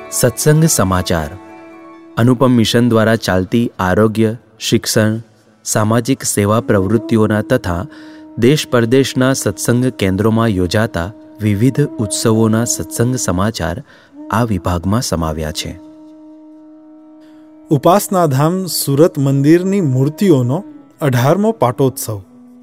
સત્સંગ સમાચાર અનુપમ મિશન દ્વારા ચાલતી આરોગ્ય, શિક્ષણ, સામાજિક સેવા પ્રવૃત્તિઓના તથા દેશ પરદેશના સત્સંગ કેન્દ્રોમાં યોજાતા વિવિધ ઉત્સવોના સત્સંગ સમાચાર આ વિભાગમાં સમાવ્યા છે. ઉપાસનાધામ સુરત મંદિરની મૂર્તિઓનો 18મો પાટોત્સવ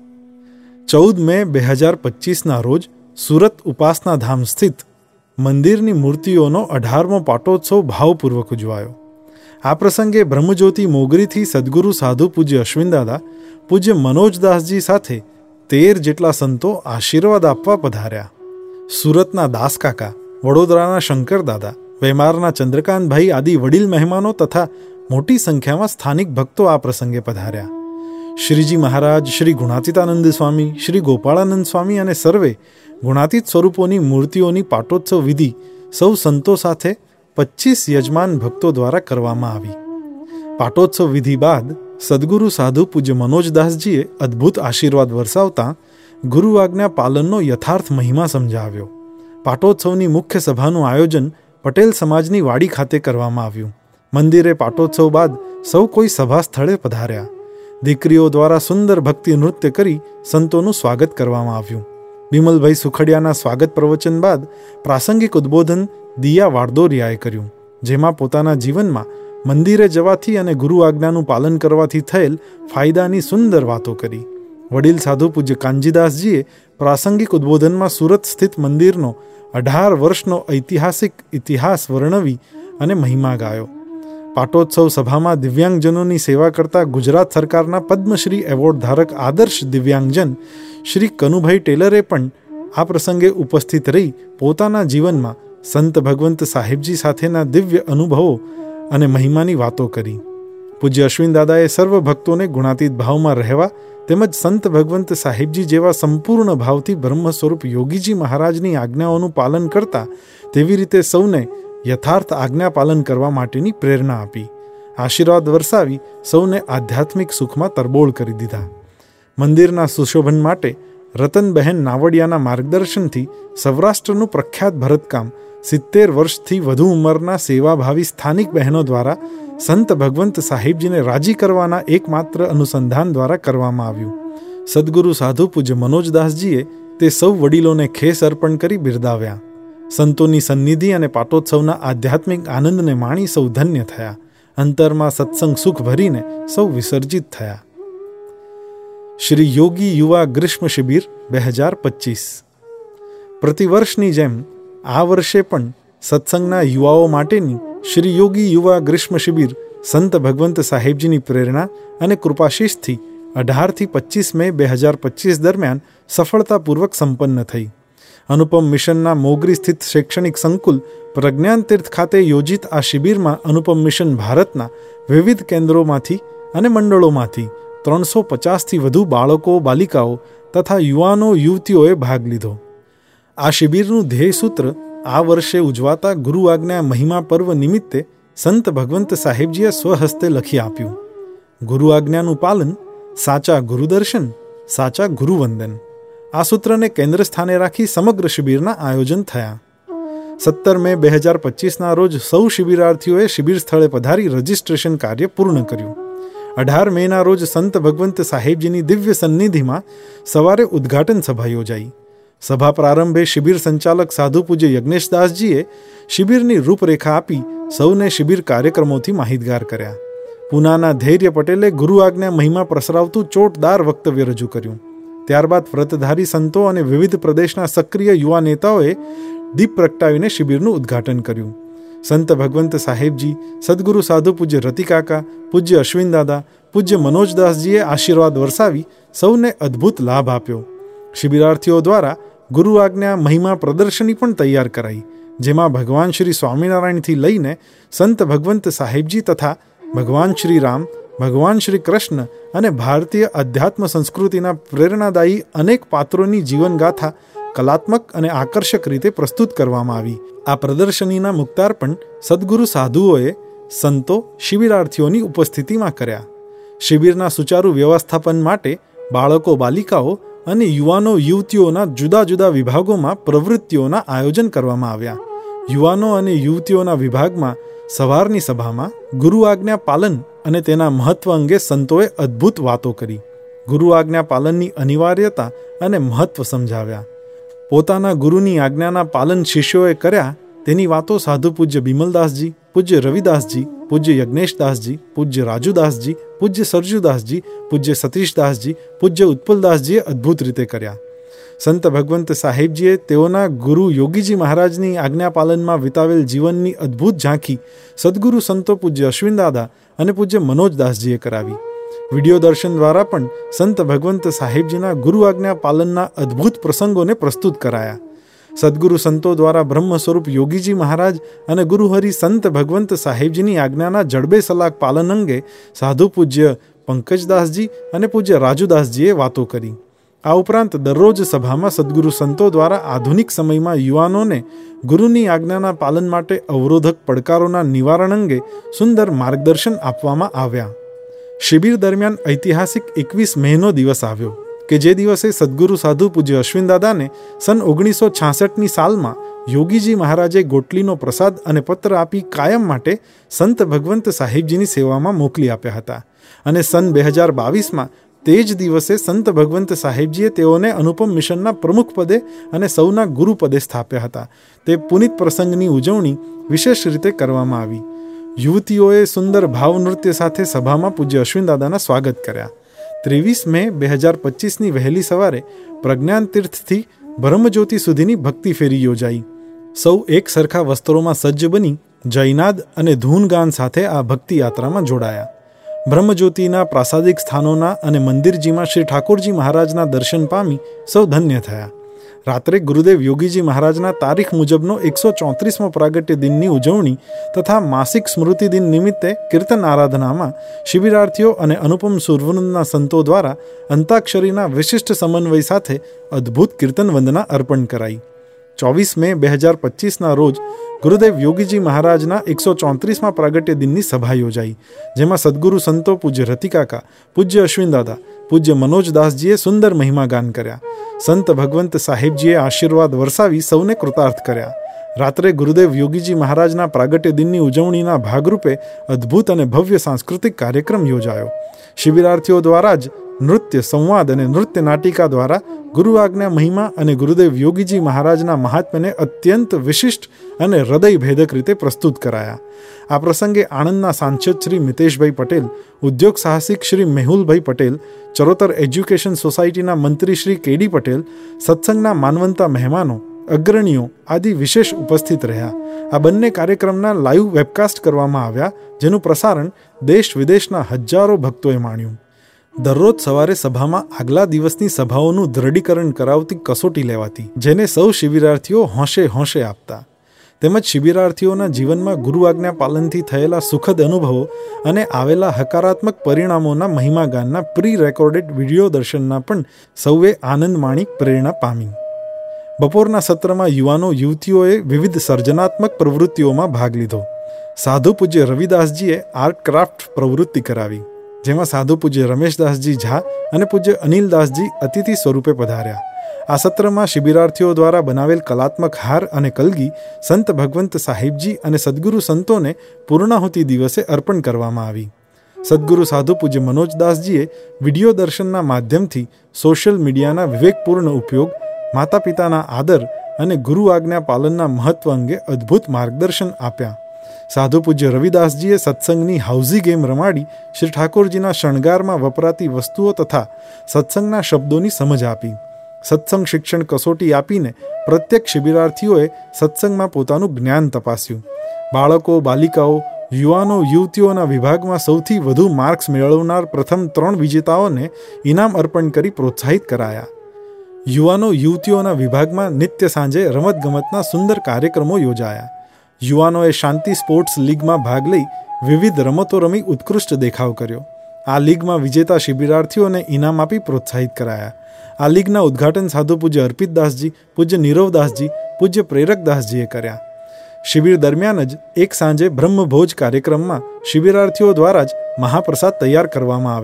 14 મે 2025ના રોજ સુરત ઉપાસનાધામ સ્થિત મંદિરની મૂર્તિઓનો 18મો પાટોત્સવ ભાવપૂર્વક ઉજવાયો. આ પ્રસંગે બ્રહ્મજ્યોતિ મોગરીથી સદગુરુ સાધુ પૂજ્ય અશ્વિનદાદા, પૂજ્ય મનોજદાસજી સાથે 13 જેટલા સંતો આશીર્વાદ આપવા પધાર્યા. સુરતના દાસકાકા, વડોદરાના શંકરદાદા, વેમારના ચંદ્રકાંતભાઈ આદિ વડીલ મહેમાનો તથા મોટી સંખ્યામાં સ્થાનિક ભક્તો આ પ્રસંગે પધાર્યા. શ્રીજી મહારાજ, શ્રી ગુણાતીતાનંદ સ્વામી, શ્રી ગોપાળાનંદ સ્વામી અને સર્વે ગુણાતીત સ્વરૂપોની મૂર્તિઓની પાટોત્સવ વિધિ સૌ સંતો સાથે 25 યજમાન ભક્તો દ્વારા કરવામાં આવી. પાટોત્સવ વિધિ બાદ સદગુરુ સાધુ પૂજ્ય મનોજદાસજીએ અદ્ભુત આશીર્વાદ વરસાવતા ગુરુ આજ્ઞા પાલનનો યથાર્થ મહિમા સમજાવ્યો. પાટોત્સવની મુખ્ય સભાનું આયોજન પટેલ સમાજની વાડી ખાતે કરવામાં આવ્યું. મંદિરે પાટોત્સવ બાદ સૌ કોઈ સભા સ્થળે પધાર્યા. દીકરીઓ દ્વારા સુંદર ભક્તિ નૃત્ય કરી સંતોનું સ્વાગત કરવામાં આવ્યું. બિમલભાઈ સુખડિયાના સ્વાગત પ્રવચન બાદ પ્રાસંગિક ઉદ્બોધન દિયા વાડદોરિયાએ કર્યું, જેમાં પોતાના જીવનમાં મંદિરે જવાથી અને ગુરુ આજ્ઞાનું પાલન કરવાથી થયેલ ફાયદાની સુંદર વાતો કરી. વડીલ સાધુ પૂજ્ય કાનજીદાસજીએ પ્રાસંગિક ઉદ્બોધનમાં સુરત સ્થિત મંદિરનો 18 વર્ષનો ઐતિહાસિક ઇતિહાસ વર્ણવી અને મહિમા ગાયો. પાટોત્સવ સભામાં દિવ્યાંગજનોની સેવા કરતા ગુજરાત સરકારના પદ્મશ્રી એવોર્ડ ધારક આદર્શ દિવ્યાંગજન શ્રી કનુભાઈ ટેલરે પણ આ પ્રસંગે ઉપસ્થિત રહી પોતાના જીવનમાં સંત ભગવંત સાહેબજી સાથેના દિવ્ય અનુભવો અને મહિમાની વાતો કરી. પૂજ્ય અશ્વિનદાદાએ સર્વ ભક્તોને ગુણાતીત ભાવમાં રહેવા તેમજ સંત ભગવંત સાહેબજી જેવા સંપૂર્ણ ભાવથી બ્રહ્મ સ્વરૂપ યોગીજી મહારાજની આજ્ઞાઓનું પાલન કરતા તેવી રીતે સૌને યથાર્થ આજ્ઞા પાલન કરવા માટેની પ્રેરણા આપી. આશીર્વાદ વરસાવી સૌને આધ્યાત્મિક સુખમાં તરબોળ કરી દીધા. મંદિરના સુશોભન માટે રતનબહેન નાવડિયાના માર્ગદર્શનથી સૌરાષ્ટ્રનું પ્રખ્યાત ભરતકામ 70 વર્ષથી વધુ ઉંમરના સેવાભાવી સ્થાનિક બહેનો દ્વારા સંત ભગવંત સાહેબજીને રાજી કરવાના એકમાત્ર અનુસંધાન દ્વારા કરવામાં આવ્યું. સદગુરુ સાધુ પૂજ્ય મનોજદાસજીએ તે સૌ વડીલોને ખેસ અર્પણ કરી બિરદાવ્યા. સંતોની સન્નિધિ અને પાટોત્સવના આધ્યાત્મિક આનંદને માણી સૌ ધન્ય થયા. અંતરમાં સત્સંગ સુખ ભરીને સૌ વિસર્જિત થયા. શ્રી યોગી યુવા ગ્રીષ્મ શિબિર 2025. પ્રતિવર્ષની જેમ આ વર્ષે પણ સત્સંગના યુવાઓ માટેની શ્રી યોગી યુવા ગ્રીષ્મ શિબિર સંત ભગવંત સાહેબજીની પ્રેરણા અને કૃપાશીષથી 18 થી 25 મે 2025 દરમિયાન સફળતાપૂર્વક સંપન્ન થઈ. અનુપમ મિશનના મોગરી સ્થિત શૈક્ષણિક સંકુલ પ્રજ્ઞાન તીર્થ ખાતે યોજિત આ શિબિરમાં અનુપમ મિશન ભારતના વિવિધ કેન્દ્રોમાંથી અને મંડળોમાંથી 350થી વધુ બાળકો, બાલિકાઓ તથા યુવાનો, યુવતીઓએ ભાગ લીધો. આ શિબિરનું ધ્યેય સૂત્ર આ વર્ષે ઉજવાતા ગુરુ આજ્ઞા મહિમા પર્વ નિમિત્તે સંત ભગવંત સાહેબજીએ સ્વહસ્તે લખી આપ્યું. ગુરુ આજ્ઞાનું પાલન, સાચા ગુરુદર્શન, સાચા ગુરુવંદન. આ સૂત્રને કેન્દ્ર સ્થાને રાખી સમગ્ર શિબિરના આયોજન થયા. 17 મે 2025ના રોજ સૌ શિબિરાર્થીઓએ શિબિર સ્થળે પધારી રજીસ્ટ્રેશન કાર્ય પૂર્ણ કર્યું. 18 મેના રોજ સંત ભગવંત સાહેબજીની દિવ્ય સન્નિધિમાં સવારે ઉદ્ઘાટન સભા યોજાઈ. સભા પ્રારંભે શિબિર સંચાલક સાધુ પૂજ્ય યજ્ઞેશદાસજીએ શિબિરની રૂપરેખા આપી સૌને શિબિર કાર્યક્રમોથી માહિતગાર કર્યા. પૂનાના ધૈર્ય પટેલે ગુરુ આજ્ઞા મહિમા પ્રસરાવતું ચોટદાર વક્તવ્ય રજૂ કર્યું. ત્યારબાદ વ્રતધારી સંતો અને વિવિધ પ્રદેશના સક્રિય યુવા નેતાઓએ દીપ પ્રગટાવીને શિબિરનું ઉદ્ઘાટન કર્યું. સંત ભગવંત સાહેબજી, સદગુરુ સાધુ પૂજ્ય રતિકાકા, પૂજ્ય અશ્વિનદાદા, પૂજ્ય મનોજદાસજીએ આશીર્વાદ વરસાવી સૌને અદ્ભુત લાભ આપ્યો. શિબિરાર્થીઓ દ્વારા ગુરુ આજ્ઞા મહિમા પ્રદર્શની પણ તૈયાર કરાઈ, જેમાં ભગવાન શ્રી સ્વામિનારાયણથી લઈને સંત ભગવંત સાહેબજી તથા ભગવાન શ્રી રામ, ભગવાન શ્રી કૃષ્ણ અને ભારતીય અધ્યાત્મ સંસ્કૃતિના પ્રેરણાદાયી અનેક પાત્રોની જીવનગાથા કલાત્મક અને આકર્ષક રીતે પ્રસ્તુત કરવામાં આવી. આ પ્રદર્શનીના મુક્તાર્પણ સદગુરુ સાધુઓએ સંતો શિબિરાર્થીઓની ઉપસ્થિતિમાં કર્યા. શિબિરના સુચારુ વ્યવસ્થાપન માટે બાળકો, બાલિકાઓ અને યુવાનો યુવતીઓના જુદા જુદા વિભાગોમાં પ્રવૃત્તિઓના આયોજન કરવામાં આવ્યા. યુવાનો અને યુવતીઓના વિભાગમાં સવારની સભામાં ગુરુ આજ્ઞા પાલન અને તેના મહત્વ અંગે સંતોએ અદ્ભુત વાતો કરી. ગુરુ આજ્ઞા પાલનની અનિવાર્યતા અને મહત્વ સમજાવ્યા. પોતાના ગુરુની આજ્ઞાના પાલન શિષ્યોએ કર્યા તેની વાતો સાધુ પૂજ્ય બિમલદાસજી, પૂજ્ય રવિદાસજી, પૂજ્ય યજ્ઞેશદાસજી, પૂજ્ય રાજુદાસજી, પૂજ્ય સરજુદાસજી, પૂજ્ય સતીશદાસજી, પૂજ્ય ઉત્પલદાસજીએ અદ્ભુત રીતે કર્યા. સંત ભગવંત સાહેબજીએ તેઓના ગુરુ યોગીજી મહારાજની આજ્ઞા પાલનમાં વિતાવેલ જીવનની અદ્ભુત ઝાંખી સદગુરુ સંતો પૂજ્ય અશ્વિનદાદા અને પૂજ્ય મનોજદાસજીએ કરાવી. વિડીયો દર્શન દ્વારા પણ સંત ભગવંત સાહેબજીના ગુરુ આજ્ઞા પાલનના અદ્ભુત પ્રસંગોને પ્રસ્તુત કરાયા. સદગુરુ સંતો દ્વારા બ્રહ્મ સ્વરૂપ યોગીજી મહારાજ અને ગુરુહરિ સંત ભગવંત સાહેબજીની આજ્ઞાના જડબે સલાક પાલન અંગે સાધુ પૂજ્ય પંકજદાસજી અને પૂજ્ય રાજુદાસજીએ વાતો કરી. આ ઉપરાંત દરરોજ સભામાં સદગુરુ સંતો દ્વારા આધુનિક સમયમાં યુવાનોને ગુરુની આજ્ઞાના પાલન માટે અવરોધક પડકારોના નિવારણ અંગે સુંદર માર્ગદર્શન આપવામાં આવ્યા. શિબિર દરમિયાન ઐતિહાસિક 21 મેનો દિવસ આવ્યો કે જે દિવસે સદગુરુ સાધુ પૂજ્ય અશ્વિનદાદાને સન 1966ની સાલમાં યોગીજી મહારાજે ગોટલીનો પ્રસાદ અને પત્ર આપી કાયમ માટે સંત ભગવંત સાહેબજીની સેવામાં મોકલી આપ્યા હતા. અને સન 2022માં તે જ દિવસે સંત ભગવંત સાહેબજીએ તેઓને અનુપમ મિશનના પ્રમુખ પદે અને સૌના ગુરુ પદે સ્થાપ્યા હતા. તે પુનિત પ્રસંગની ઉજવણી વિશેષ રીતે કરવામાં આવી. યુવતીઓએ સુંદર ભાવ નૃત્ય સાથે સભામાં પૂજ્ય અશ્વિનદાદાના સ્વાગત કર્યા. 23 મે 2025ની વહેલી સવારે પ્રજ્ઞાન તીર્થથી બ્રહ્મજ્યોતિ સુધીની ભક્તિ ફેરી યોજાઈ. સૌ એક સરખા વસ્ત્રોમાં સજ્જ બની જયનાદ અને ધૂનગાન સાથે આ ભક્તિ યાત્રામાં જોડાયા. બ્રહ્મજ્યોતિના પ્રાસાદિક સ્થાનોના અને મંદિરજીમાં શ્રી ઠાકોરજી મહારાજના દર્શન પામી સૌ ધન્ય થયા. રાત્રે ગુરુદેવ યોગીજી મહારાજના તારીખ મુજબનો 134મો પ્રાગટ્ય દિનની ઉજવણી તથા માસિક સ્મૃતિ દિન નિમિત્તે કીર્તન આરાધનામાં શિબિરાર્થીઓ અને અનુપમ સુરવૃંદના સંતો દ્વારા અંતાક્ષરીના વિશિષ્ટ સમન્વય સાથે અદ્ભુત કીર્તન વંદના અર્પણ કરાઈ. 24 મે 2025ના રોજ ગુરુદેવ યોગીજી મહારાજના 134મા પ્રાગટ્ય દિનની સભા યોજાઈ, જેમાં સદગુરુ સંતો પૂજ્ય રતિકાકા, પૂજ્ય અશ્વિનદાદા, પૂજ્ય મનોજદાસજીએ સુંદર મહિમા ગાન કર્યા. સંત ભગવંત સાહેબજીએ આશીર્વાદ વરસાવી સૌને કૃતાર્થ કર્યા. રાત્રે ગુરુદેવ યોગીજી મહારાજના પ્રાગટ્ય દિનની ઉજવણીના ભાગરૂપે અદ્ભુત અને ભવ્ય સાંસ્કૃતિક કાર્યક્રમ યોજાયો. શિબિરાર્થીઓ દ્વારા જ નૃત્ય, સંવાદ અને નૃત્ય નાટિકા દ્વારા ગુરુ આજ્ઞા મહિમા અને ગુરુદેવ યોગીજી મહારાજના મહાત્મ્યને અત્યંત વિશિષ્ટ અને હૃદયભેદક રીતે પ્રસ્તુત કરાયા. આ પ્રસંગે આણંદના સાંસદ શ્રી મિતેશભાઈ પટેલ, ઉદ્યોગ સાહસિક શ્રી મેહુલભાઈ પટેલ, ચરોતર એજ્યુકેશન સોસાયટીના મંત્રી શ્રી કેડી પટેલ, સત્સંગના માનવંતા મહેમાનો, અગ્રણીઓ આદિ વિશેષ ઉપસ્થિત રહ્યા. આ બંને કાર્યક્રમના લાઈવ વેબકાસ્ટ કરવામાં આવ્યા, જેનું પ્રસારણ દેશ વિદેશના હજારો ભક્તોએ માણ્યું. દરરોજ સવારે સભામાં આગલા દિવસની સભાઓનું દ્રઢીકરણ કરાવતી કસોટી લેવાતી, જેને સૌ શિબિરાર્થીઓ હોંશે હોંશે આપતા. તેમજ શિબિરાર્થીઓના જીવનમાં ગુરુ આજ્ઞા પાલનથી થયેલા સુખદ અનુભવો અને આવેલા હકારાત્મક પરિણામોના મહિમાગાનના પ્રી રેકોર્ડેડ વિડીયો દર્શનના પણ સૌએ આનંદ માણી પ્રેરણા પામી. બપોરના સત્રમાં યુવાનો યુવતીઓએ વિવિધ સર્જનાત્મક પ્રવૃત્તિઓમાં ભાગ લીધો. સાધુ પૂજ્ય રવિદાસજીએ આર્ટ ક્રાફ્ટ પ્રવૃત્તિ કરાવી, જેમાં સાધુ પૂજ્ય રમેશદાસજી ઝા અને પૂજ્ય અનિલદાસજી અતિથિ સ્વરૂપે પધાર્યા. આ સત્રમાં શિબિરાર્થીઓ દ્વારા બનાવેલ કલાત્મક હાર અને કલગી સંત ભગવંત સાહેબજી અને સદગુરુ સંતોને પૂર્ણાહુતિ દિવસે અર્પણ કરવામાં આવી. સદગુરુ સાધુ પૂજ્ય મનોજદાસજીએ વિડીયો દર્શનના માધ્યમથી સોશિયલ મીડિયાના વિવેકપૂર્ણ ઉપયોગ, માતા પિતાના આદર અને ગુરુ આજ્ઞા પાલનના મહત્વ અંગે અદ્ભુત માર્ગદર્શન આપ્યા. સાધુ પૂજ્ય રવિદાસજીએ સત્સંગની હાઉઝી ગેમ રમાડી શ્રી ઠાકોરજીના શણગારમાં વપરાતી વસ્તુઓ તથા સત્સંગના શબ્દોની સમજ આપી. સત્સંગ શિક્ષણ કસોટી આપીને પ્રત્યેક શિબિરાર્થીઓએ સત્સંગમાં પોતાનું જ્ઞાન તપાસ્યું. બાળકો, બાલિકાઓ, યુવાનો, યુવતીઓના વિભાગમાં સૌથી વધુ માર્ક્સ મેળવનાર પ્રથમ 3 વિજેતાઓને ઇનામ અર્પણ કરી પ્રોત્સાહિત કરાયા. યુવાનો, યુવતીઓના વિભાગમાં નિત્ય સાંજે રમતગમતના સુંદર કાર્યક્રમો યોજાયા. યુવાનોએ શાંતિ સ્પોર્ટ્સ લીગમાં ભાગ લઈ વિવિધ રમતો રમી ઉત્કૃષ્ટ દેખાવ કર્યો. આ લીગમાં વિજેતા શિબિરાર્થીઓને ઇનામ આપી પ્રોત્સાહિત કરાયા. આ લીગના ઉદ્ઘાટન સાધુ પૂજ્ય અર્પિતદાસજી, પૂજ્ય નીરવદાસજી, પૂજ્ય પ્રેરકદાસજીએ કર્યા. શિબિર દરમિયાન જ એક સાંજે બ્રહ્મભોજ કાર્યક્રમમાં શિબિરાર્થીઓ દ્વારા જ મહાપ્રસાદ તૈયાર કરવામાં આવ્યો,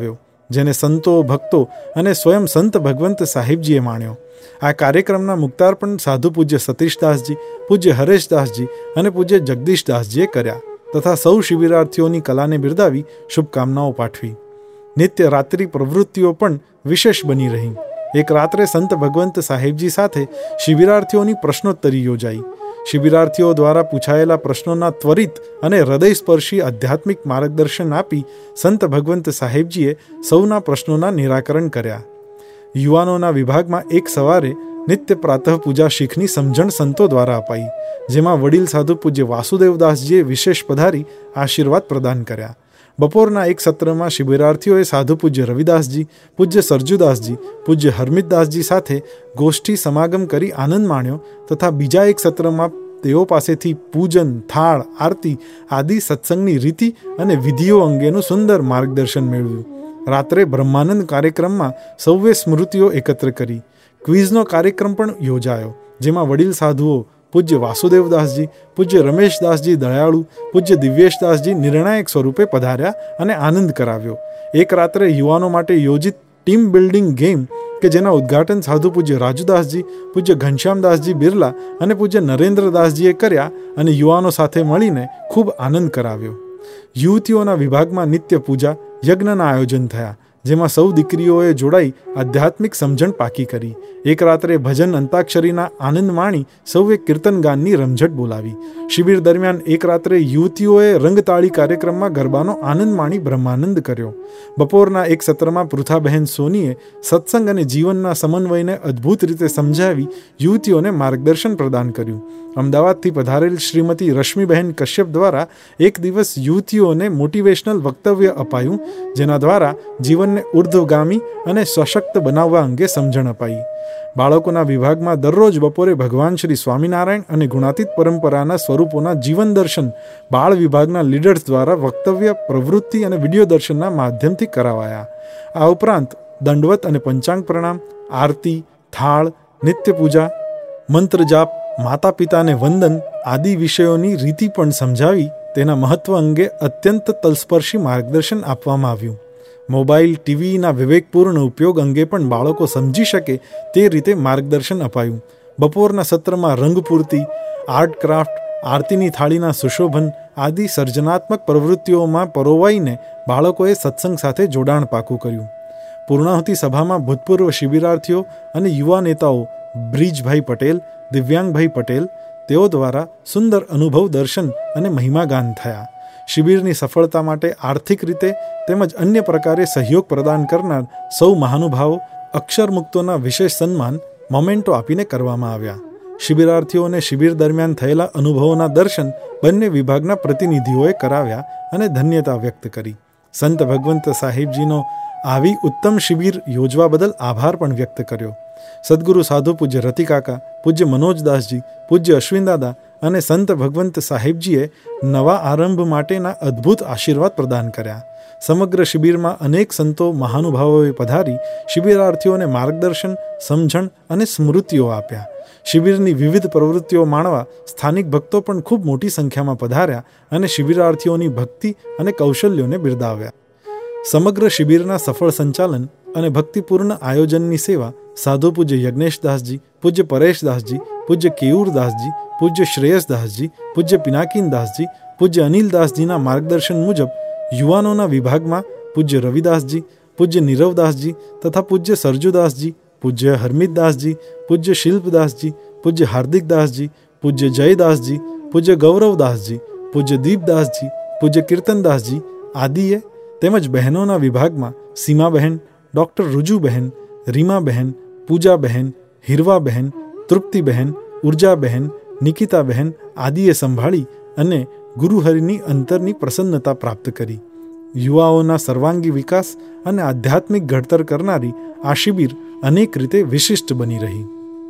જેને સંતો, ભક્તો અને સ્વયં સંત ભગવંત સાહેબજીએ માણ્યો. આ કાર્યક્રમના મુક્તાર્પણ સાધુ પૂજ્ય સતીશદાસજી, પૂજ્ય હરેશદાસજી અને પૂજ્ય જગદીશદાસજીએ કર્યા તથા સૌ શિબિરાર્થીઓની કલાને બિરદાવી શુભકામનાઓ પાઠવી. નિત્ય રાત્રિ પ્રવૃત્તિઓ પણ વિશેષ બની રહી. એક રાત્રે સંત ભગવંત સાહેબજી સાથે શિબિરાર્થીઓની પ્રશ્નોત્તરી યોજાઈ. શિબિરાર્થીઓ દ્વારા પૂછાયેલા પ્રશ્નોના ત્વરિત અને હૃદયસ્પર્શી આધ્યાત્મિક માર્ગદર્શન આપી સંત ભગવંત સાહેબજીએ સૌના પ્રશ્નોના નિરાકરણ કર્યા. યુવાનોના વિભાગમાં એક સવારે નિત્ય પ્રાતઃ પૂજા શીખની સમજણ સંતો દ્વારા અપાઈ, જેમાં વડીલ સાધુ પૂજ્ય વાસુદેવદાસજીએ વિશેષ પધારી આશીર્વાદ પ્રદાન કર્યા. બપોરના એક સત્રમાં શિબિરાર્થીઓએ સાધુ પૂજ્ય રવિદાસજી, પૂજ્ય સરજુદાસજી, પૂજ્ય હરમિતદાસજી સાથે ગોષ્ઠી સમાગમ કરી આનંદ માણ્યો તથા બીજા એક સત્રમાં તેઓ પાસેથી પૂજન, થાળ, આરતી આદિ સત્સંગની રીતિ અને વિધિઓ અંગેનું સુંદર માર્ગદર્શન મેળવ્યું. રાત્રે બ્રહ્માનંદ કાર્યક્રમમાં સૌએ સ્મૃતિઓ એકત્ર કરી. ક્વિઝનો કાર્યક્રમ પણ યોજાયો, જેમાં વડીલ સાધુઓ પૂજ્ય વાસુદેવદાસજી, પૂજ્ય રમેશદાસજી દયાળુ, પૂજ્ય દિવ્યેશદાસજી નિર્ણાયક સ્વરૂપે પધાર્યા અને આનંદ કરાવ્યો. એક રાત્રે યુવાનો માટે યોજિત ટીમ બિલ્ડિંગ ગેમ કે જેના ઉદ્ઘાટન સાધુ પૂજ્ય રાજુદાસજી, પૂજ્ય ઘનશ્યામદાસજી બિરલા અને પૂજ્ય નરેન્દ્રદાસજીએ કર્યા અને યુવાનો સાથે મળીને ખૂબ આનંદ કરાવ્યો. યુવતીઓના વિભાગમાં નિત્ય પૂજા, યજ્ઞના આયોજન થયા, જેમાં સૌ દીકરીઓએ જોડાઈ આધ્યાત્મિક સમજણ પાકી કરી. એક રાત્રે ભજન અંતાક્ષરીના આનંદ માણી સૌએ કીર્તન ગાનની રમઝટ બોલાવી. શિબિર દરમિયાન એક રાત્રે યુવતીઓએ રંગતાળી કાર્યક્રમમાં ગરબાનો આનંદ માણી બ્રહ્માનંદ કર્યો. બપોરના એક સત્રમાં પૃથાબહેન સોનીએ સત્સંગ અને જીવનના સમન્વયને અદ્ભુત રીતે સમજાવી યુવતીઓને માર્ગદર્શન પ્રદાન કર્યું. અમદાવાદથી પધારેલ શ્રીમતી રશ્મિબહેન કશ્યપ દ્વારા એક દિવસ યુવતીઓને મોટિવેશનલ વક્તવ્ય અપાયું, જેના દ્વારા જીવનને ઉર્ધ્વગામી અને સશક્ત બનાવવા અંગે સમજણ અપાઈ. બાળકોના વિભાગમાં દરરોજ બપોરે ભગવાન શ્રી સ્વામિનારાયણ અને ગુણાતીત પરંપરાના સ્વરૂપોના જીવન દર્શન બાળ વિભાગના લીડર્સ દ્વારા વક્તવ્ય, પ્રવૃત્તિ અને વિડીયો દર્શનના માધ્યમથી કરાવાયા. આ ઉપરાંત દંડવત અને પંચાંગ પ્રણામ, આરતી, થાળ, નિત્ય પૂજા, મંત્ર જાપ, માતા પિતાને વંદન આદિ વિષયોની રીતિ પણ સમજાવી તેના મહત્વ અંગે અત્યંત તલસ્પર્શી માર્ગદર્શન આપવામાં આવ્યું. મોબાઈલ, ટીવીના વિવેકપૂર્ણ ઉપયોગ અંગે પણ બાળકો સમજી શકે તે રીતે માર્ગદર્શન અપાયું. બપોરના સત્રમાં રંગપૂર્તિ, આર્ટ ક્રાફ્ટ, આરતીની થાળીના સુશોભન આદિ સર્જનાત્મક પ્રવૃત્તિઓમાં પરોવાઈને બાળકોએ સત્સંગ સાથે જોડાણ પાકું કર્યું. પૂર્ણાહુતિ સભામાં ભૂતપૂર્વ શિબિરાર્થીઓ અને યુવા નેતાઓ બ્રિજભાઈ પટેલ, દિવ્યાંગભાઈ પટેલ તેઓ દ્વારા સુંદર અનુભવ દર્શન અને મહિમાગાન થયા. શિબિરની સફળતા માટે આર્થિક રીતે તેમજ અન્ય પ્રકારે સહયોગ પ્રદાન કરનાર સૌ મહાનુભાવો અક્ષરમુક્તોના વિશેષ સન્માન મોમેન્ટો આપીને કરવામાં આવ્યા. શિબિરાર્થીઓને શિબિર દરમિયાન થયેલા અનુભવોના દર્શન બંને વિભાગના પ્રતિનિધિઓએ કરાવ્યા અને ધન્યતા વ્યક્ત કરી. સંત ભગવંત સાહેબજીનો આવી ઉત્તમ શિબિર યોજવા બદલ આભાર પણ વ્યક્ત કર્યો. સદગુરુ સાધુ પૂજ્ય રતિકાકા, પૂજ્ય મનોજદાસજી, પૂજ્ય અશ્વિનદાદા અને સંત ભગવંત સાહેબજીએ નવા આરંભ માટેના અદ્ભુત આશીર્વાદ પ્રદાન કર્યા. સમગ્ર શિબિરમાં અનેક સંતો મહાનુભાવોએ પધારી શિબિરાર્થીઓને માર્ગદર્શન, સમજણ અને સ્મૃતિઓ આપ્યા. શિબિરની વિવિધ પ્રવૃત્તિઓ માણવા સ્થાનિક ભક્તો પણ ખૂબ મોટી સંખ્યામાં પધાર્યા અને શિબિરાર્થીઓની ભક્તિ અને કૌશલ્યોને બિરદાવ્યા. સમગ્ર શિબિરના સફળ સંચાલન અને ભક્તિપૂર્ણ આયોજનની સેવા સાધુ પૂજ્ય યજ્ઞેશદાસજી, પૂજ્ય પરેશદાસજી, પૂજ્ય કેયુરદાસજી, પૂજ્ય શ્રેયસદાસજી, પૂજ્ય પિનાકીનદાસજી, પૂજ્ય અનિલદાસજીના માર્ગદર્શન મુજબ યુવાનોના વિભાગમાં પૂજ્ય રવિદાસજી, પૂજ્ય નીરવદાસજી તથા પૂજ્ય સરજુદાસજી, પૂજ્ય હરમિતદાસજી, પૂજ્ય શિલ્પદાસજી, પૂજ્ય હાર્દિકદાસજી, પૂજ્ય જયદાસજી, પૂજ્ય ગૌરવદાસજી, પૂજ્ય દીપદાસજી, પૂજ્ય કીર્તનદાસજી આદિએ તેમજ બહેનોના વિભાગમાં સીમાબહેન, ડૉક્ટર રુજુબહેન, રીમાબહેન, પૂજાબહેન, હિરવાબહેન, તૃપ્તિબહેન, ઉર્જાબહેન, નિકિતાબહેન આદિએ સંભાળી અને ગુરુહરિની અંતરની પ્રસન્નતા પ્રાપ્ત કરી. યુવાઓના સર્વાંગી વિકાસ અને આધ્યાત્મિક ઘડતર કરનારી આ શિબિર અનેક રીતે વિશિષ્ટ બની રહી.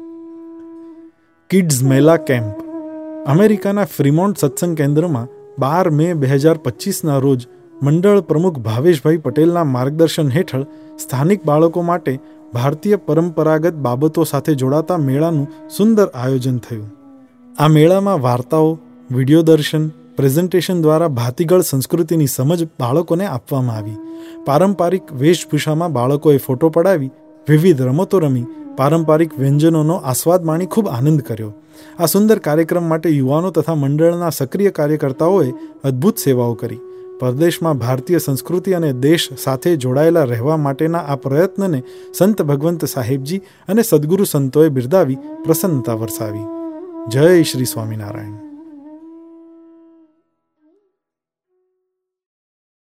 કિડ્સ મેલા કેમ્પ. અમેરિકાના ફ્રીમોન્ટ સત્સંગ કેન્દ્રમાં 12 મે 2025ના રોજ મંડળ પ્રમુખ ભાવેશભાઈ પટેલના માર્ગદર્શન હેઠળ સ્થાનિક બાળકો માટે ભારતીય પરંપરાગત બાબતો સાથે જોડાતા મેળાનું સુંદર આયોજન થયું. આ મેળામાં વાર્તાઓ, વિડીયો દર્શન, પ્રેઝન્ટેશન દ્વારા ભાતીગળ સંસ્કૃતિની સમજ બાળકોને આપવામાં આવી. પારંપરિક વેશભૂષામાં બાળકોએ ફોટો પડાવી, વિવિધ રમતો રમી, પારંપરિક વ્યંજનોનો આસ્વાદ માણી ખૂબ આનંદ કર્યો. આ સુંદર કાર્યક્રમ માટે યુવાનો તથા મંડળના સક્રિય કાર્યકર્તાઓએ અદ્ભુત સેવાઓ કરી. પરદેશમાં ભારતીય સંસ્કૃતિ અને દેશ સાથે જોડાયેલા રહેવા માટેના આ પ્રયત્નને સંત ભગવંત સાહેબજી અને સદ્ગુરુ સંતોએ બિરદાવી પ્રસન્નતા વરસાવી. જય શ્રી સ્વામિનારાયણ.